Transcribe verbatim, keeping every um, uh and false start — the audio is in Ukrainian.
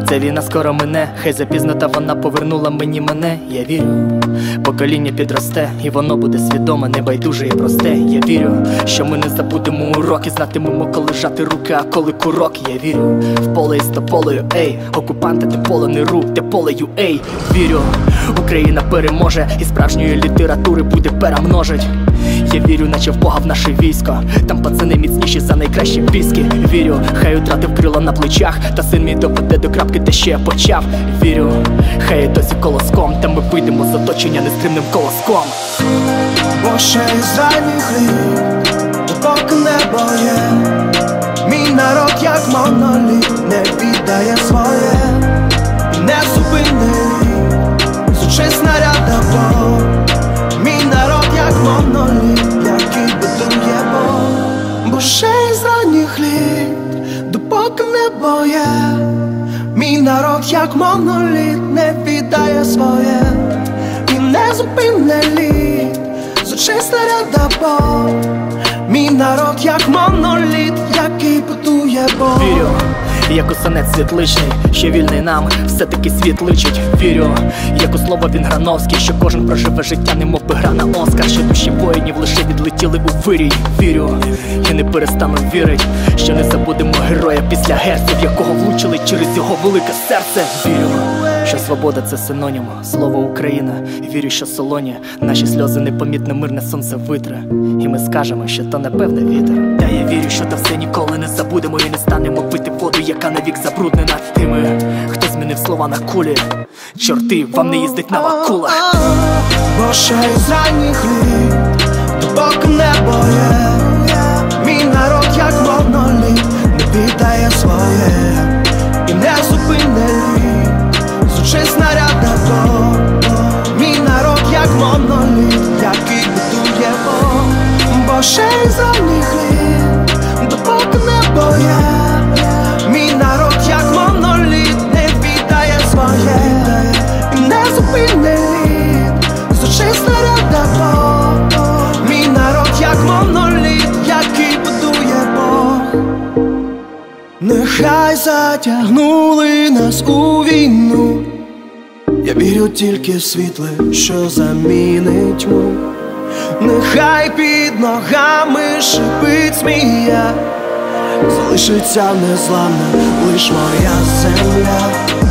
Ця війна скоро мине, хай запізно, та вона повернула мені мене. Я вірю, покоління підросте, і воно буде свідоме, небайдуже і просте. Я вірю, що ми не забудемо уроки, знатимемо, коли жати руки, а коли курок. Я вірю в поле із тополею, ей, окупанти, те поле не ру, те полею, ей. Вірю, Україна переможе, і справжньої літератури буде перемножить. Я вірю, наче в Бога в наше військо, там пацани міцніші за найкращі піски. Вірю, хай втратив крила на плечах, та син мій доведе до крапки, де ще я почав. Вірю, хай і досі колоском, та ми вийдемо з оточення нестримним колоском. Бо ще із ранніх літ, допоки небо є, мій народ як моноліт не віддає своє, і не зупинить, звучить снаряда бо. Мій народ як моноліт, який бетонує бо. Бо ще із ранніх літ, допоки небо є, мій народ як моноліт не віддає своє, і не зупине лід, звучить снаряда бо. Мій народ як моноліт, який будує бо. Вірю, як у сонець світличний, що вільний нам все-таки світ личить. Вірю, як у слово Вінграновський, що кожен проживе життя, немов би гра на Оскар, що душі воїнів лише відлетіли у вирій. Вірю, і не перестану вірить, що не забудемо героя після герців, якого влучили через його велике серце. Вірю, що свобода – це синонім слова Україна. Вірю, що солоні наші сльози непомітне мирне сонце витре, і ми скажемо, що то напевне вітер. Та я вірю, що то все ніколи не забудемо, і не станемо пити воду, яка навік забруднена тими, хто змінив слова на кулі. Чорти, вам не їздить на вакулах. Бо ще із ранніх літ, допоки небо є, мій народ як моноліт не віддає своє, і не зупине лід, звучить снаряда бо. Мій народ як моноліт, який будує бо. Бо ще із ранніх літ, допоки небо є, мій народ як моноліт не віддає своє, і не зупине лід, звучить снаряда бо. Мій народ як моноліт, який будує Бог. Нехай затягнули нас у війну, я вірю тільки в світле, що замінить тьму. Нехай під ногами шипить змія, залишиться незламна лиш моя земля.